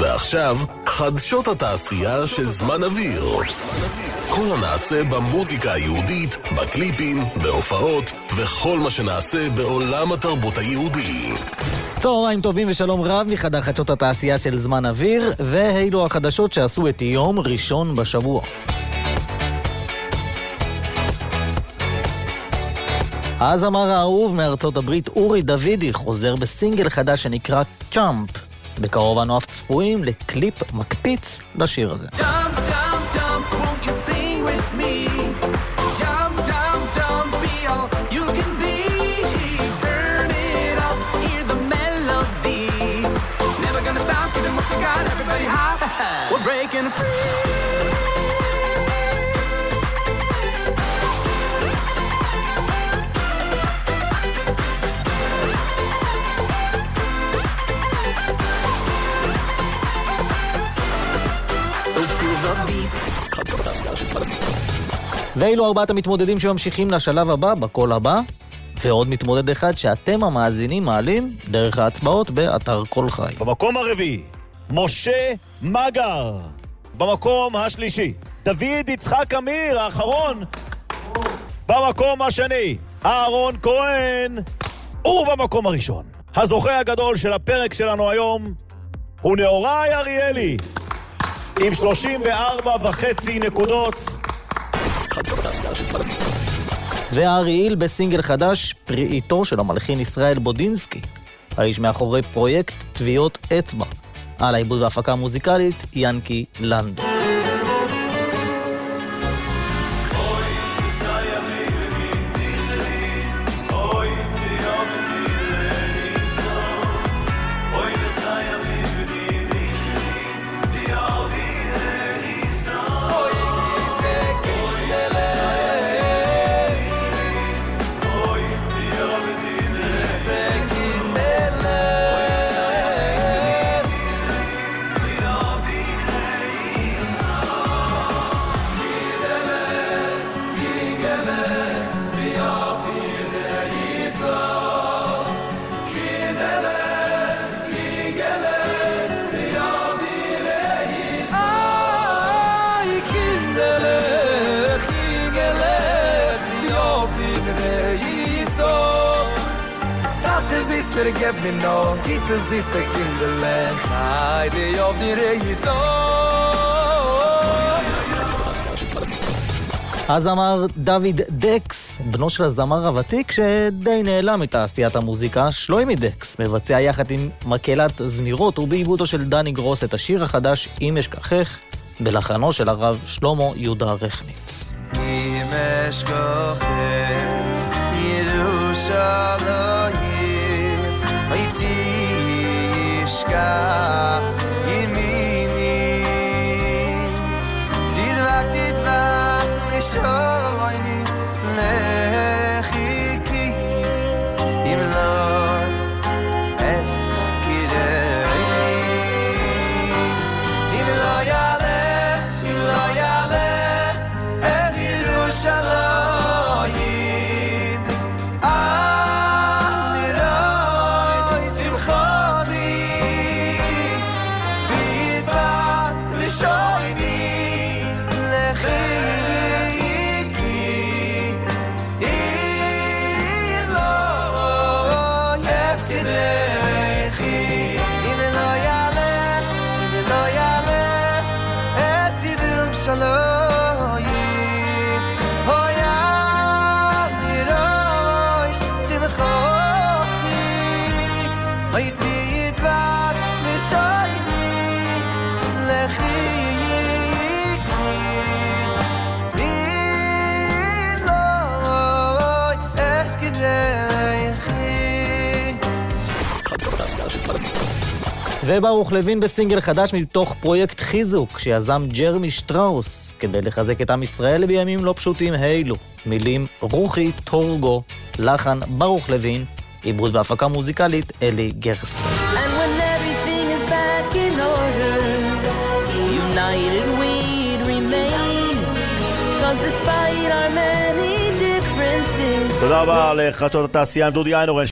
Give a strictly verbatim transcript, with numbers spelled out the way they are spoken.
ועכשיו, חדשות התעשייה של זמן אוויר. כל הנעשה במוזיקה היהודית, בקליפים, בהופעות, וכל מה שנעשה בעולם התרבות היהודי. צהריים טובים ושלום רב, מחדר חדשות התעשייה של זמן אוויר, ואילו החדשות שעשו את יום ראשון בשבוע. הזמר האהוב מארצות הברית אורי דוידי חוזר בסינגל חדש שנקרא צ'אמפ. בקרוב אנו אף צפויים לקליפ מקפיץ לשיר הזה. Jump, jump, jump, won't you sing with me? Jump, jump, jump, be all you can be. Turn it up, hear the melody. Never gonna stop, giving what you got, everybody hot. We're breaking free. ואילו ארבעת המתמודדים שממשיכים לשלב הבא, בקול הבא, ועוד מתמודד אחד שאתם המאזינים מעלים דרך ההצבעות באתר כל חי. במקום הרביעי, משה מגר. במקום השלישי, דוד יצחק אמיר, האחרון. במקום השני, אהרון כהן. ובמקום הראשון, הזוכה הגדול של הפרק שלנו היום, הוא נאורי אריאלי. עם שלושים וארבע וחצי נקודות. והאריאל בסינגל חדש, פריעיתו של המלחין ישראל בודינסקי, האיש מאחורי פרויקט טביעות אצבע. על העיבוד וההפקה המוזיקלית, ינקי לנדו. Gib mir noch, gibt es diese Kinderlech, heide auf die Reisor. הזמר דוד דקס, בנו של הזמר הוותיק שדי נעלם מתעשיית המוזיקה, שלוימי דקס, מבצע יחד עם מקהלת זמירות ובעיבודו של דני גרוס את השיר החדש אם אשכחך, בלחנו של הרב שלמה יהודה רכניץ. אם אשכחך ירושלים הייתי אשכח ימיני תדבק תדבק לשויני לחיקי אם לא אזכירכי אם לא יעלה אם לא יעלה אז ירושלים וברוך לוין בסינגל חדש מתוך פרויקט חיזוק שיזם ג'רמי שטראוס כדי לחזק את עם ישראל בימים לא פשוטים אלו. מילים רוחי טורגו, לחן ברוך לוין, עיבוד והפקה מוזיקלית אלי גרסטר. And when everything is back in order, united we'd remain, cause despite our many differences. תודה רבה לחדשות התעשייה עם דודי איינורן.